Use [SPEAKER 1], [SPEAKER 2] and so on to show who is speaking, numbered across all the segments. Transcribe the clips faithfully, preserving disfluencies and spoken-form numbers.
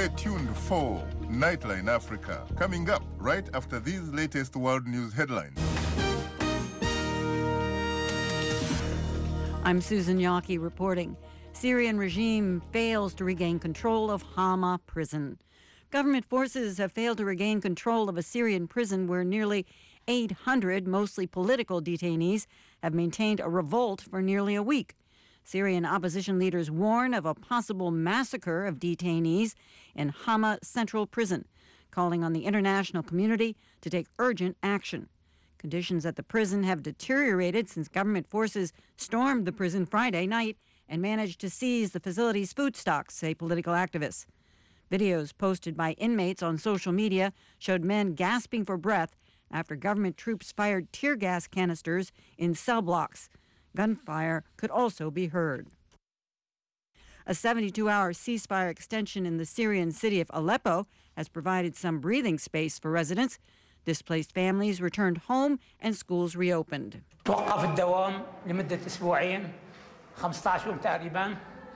[SPEAKER 1] Stay tuned for Nightline Africa, coming up right after these latest world news headlines.
[SPEAKER 2] I'm Susan Yockey reporting. Syrian regime fails to regain control of Hama prison. Government forces have failed to regain control of a Syrian prison where nearly eight hundred, mostly political detainees, have maintained a revolt for nearly a week. Syrian opposition leaders warn of a possible massacre of detainees in Hama Central Prison, calling on the international community to take urgent action. Conditions at the prison have deteriorated since government forces stormed the prison Friday night and managed to seize the facility's food stocks, say political activists. Videos posted by inmates on social media showed men gasping for breath after government troops fired tear gas canisters in cell blocks. Gunfire could also be heard. A seventy-two hour ceasefire extension in the Syrian city of Aleppo has provided some breathing space for residents. Displaced families returned home and schools reopened.
[SPEAKER 3] توقف الدوام لمدة أسبوعين خمسة عشر يوم تقريبا.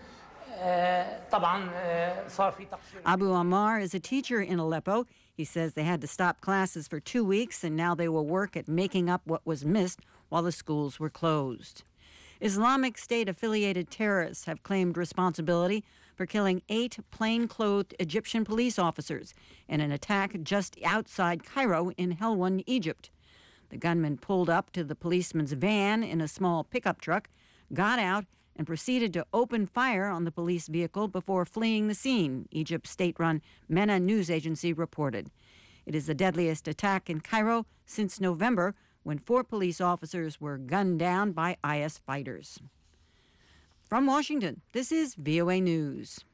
[SPEAKER 2] Abu Ammar is a teacher in Aleppo. He says they had to stop classes for two weeks and now they will work at making up what was missed while the schools were closed. Islamic State-affiliated terrorists have claimed responsibility for killing eight plain-clothed Egyptian police officers in an attack just outside Cairo in Helwan, Egypt. The gunmen pulled up to the policeman's van in a small pickup truck, got out, and proceeded to open fire on the police vehicle before fleeing the scene, Egypt's state-run MENA news agency reported. It is the deadliest attack in Cairo since November, when four police officers were gunned down by I S fighters. From Washington, this is V O A News.